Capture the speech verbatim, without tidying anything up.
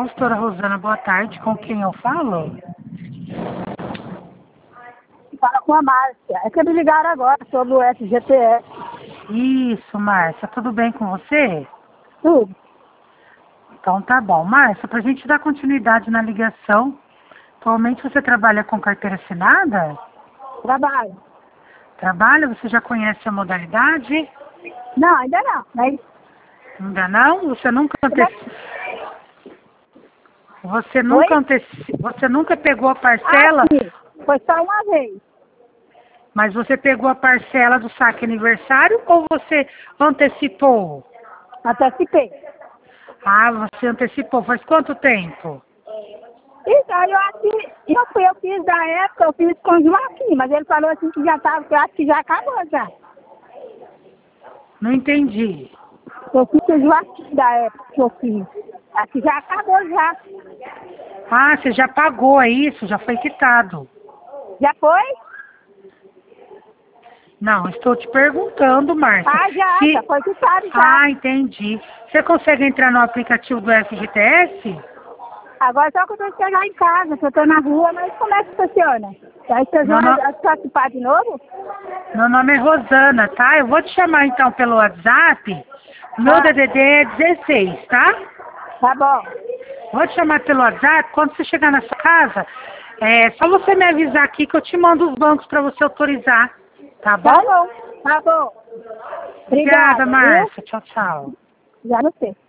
Consultora Rosana, boa tarde. Com quem eu falo? Fala com a Márcia. É que me ligaram agora sobre o F G T S. Isso, Márcia. Tudo bem com você? Tudo. Então tá bom. Márcia, para a gente dar continuidade na ligação, atualmente você trabalha com carteira assinada? Trabalho. Trabalha? Você já conhece a modalidade? Não, ainda não. Mas Ainda não? Você nunca anteci... Você nunca Oi? anteci... Você nunca pegou a ah, parcela, sim. Foi só uma vez. mas você pegou a parcela do saque aniversário ou você antecipou? Antecipei. Ah, você antecipou. Faz quanto tempo? Então, eu acho que eu, fui, eu fiz da época, eu fiz com o Joaquim, mas ele falou assim que já estava, que eu acho que já acabou já. Não entendi. Eu fiz com o Joaquim da época que eu fiz. Acho que já acabou já. Ah, você já pagou, é isso? Já foi quitado. Já foi? Não, estou te perguntando, Márcia. Ah, já, se... já foi quitado já. Ah, entendi. Você consegue entrar no aplicativo do F G T S? Agora só que eu tenho que chegar em casa, que eu tô na rua, mas como é que funciona? Aí vocês vão Não, não. participar de novo? Meu nome é Rosana, tá? Eu vou te chamar então pelo WhatsApp. Meu Ah. D D D é dezesseis, tá? Tá bom. Vou te chamar pelo WhatsApp. Quando você chegar na sua casa, é só você me avisar aqui que eu te mando os bancos para você autorizar. Tá bom? Tá bom, tá bom. Obrigada, Obrigada, Márcia. Tchau, tchau. viu? Já não sei.